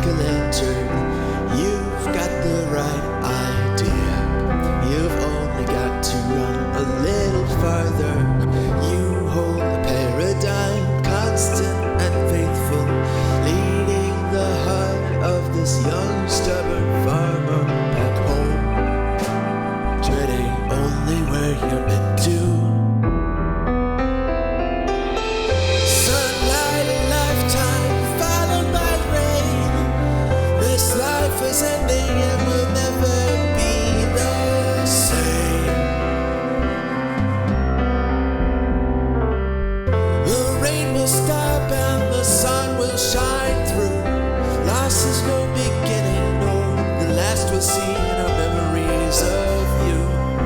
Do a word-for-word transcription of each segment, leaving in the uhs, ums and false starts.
a lantern. You've got the right idea. You've only got to run a little farther. You hold a paradigm, constant and faithful, leading the heart of this young stubborn farmer back home, treading only where you're meant to. Sunlight, a lifetime followed by rain. This life is ending and will never be the same. The rain will stop and the sun will shine through. Loss is no beginning, no, the last we'll see in our memories of you.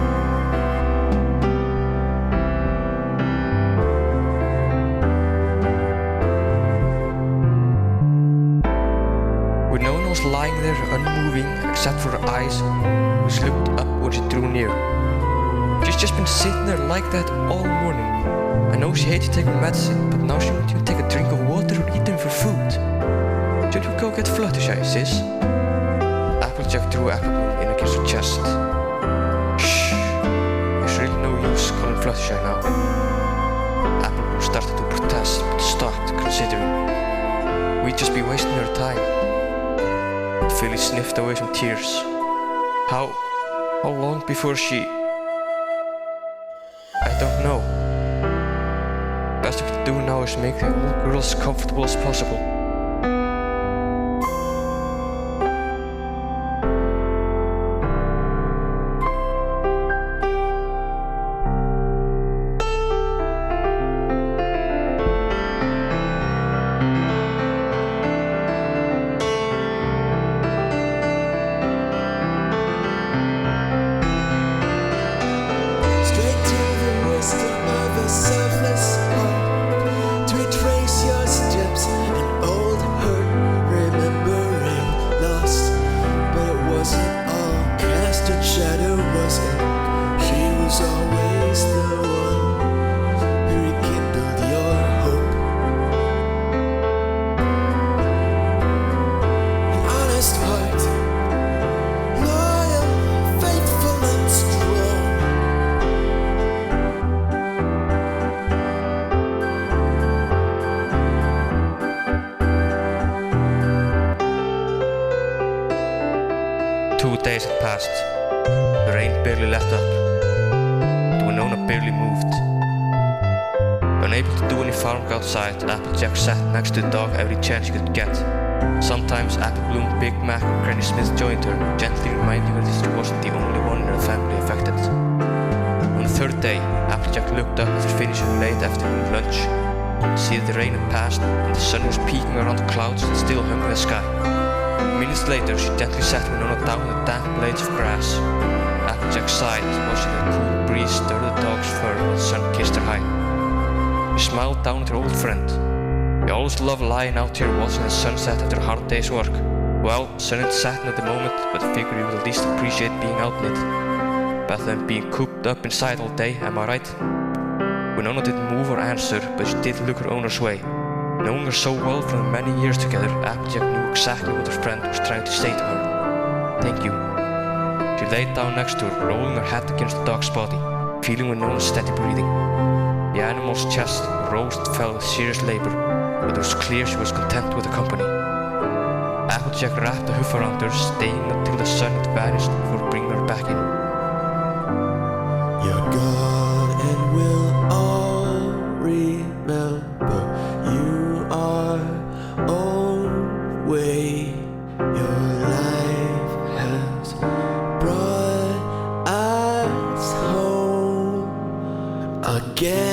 When no one was lying there unmoving except for her eyes, which looked up when she drew near. She's just been sitting there like that all morning. I know she hates to take her medicine, but now she won't even take a drink of water or eat them for food. Should we go get Fluttershy, sis? Applejack drew Applebloom in against her chest. Shh, there's really no use calling Fluttershy now. Applebloom started to protest, but stopped, considering. We'd just be wasting her time. Philly sniffed away some tears. How, how long before she... I don't know. Best we can do now is make the old girl as comfortable as possible. Straight to the wisdom of a selfless heart, to retrace your steps, an old hurt, remembering lost. But it wasn't all cast in shadow, was it? She was always the one who rekindled your hope. An honest heart, loyal, faithful and strong. Two days had passed. The rain barely let up. The Winona barely moved. Unable to do any farmwork outside, Applejack sat next to the dog every chance he could get. Sometimes Applebloom, Big Mac, or Granny Smith joined her, gently reminding her that she wasn't the only one in her family affected. On the third day, Applejack looked up after finishing her late afternoon lunch, to see that the rain had passed and the sun was peeking around the clouds that still hung in the sky. Minutes later, she gently sat Winona down on the damp blades of grass. Applejack sighed, watching the cool breeze stir the dog's fur when the sun kissed her high. She smiled down at her old friend. We always love lying out here watching the sunset after a hard day's work. Well, sun ain't setting at the moment, but I figure you would at least appreciate being out in it. Better than being cooped up inside all day, am I right? Winona didn't move or answer, but she did look her owner's way. Knowing her so well from the many years together, Applejack knew exactly what her friend was trying to say to her. Thank you. She laid down next to her, rolling her head against the dog's body, feeling Winona's steady breathing. The animal's chest rose and fell with serious labor, but it was clear she was content with the company. Applejack wrapped a hoof around her, staying until the sun had vanished before bringing her back in. You're gone and we'll all remember you our own way. Your life has brought us home again.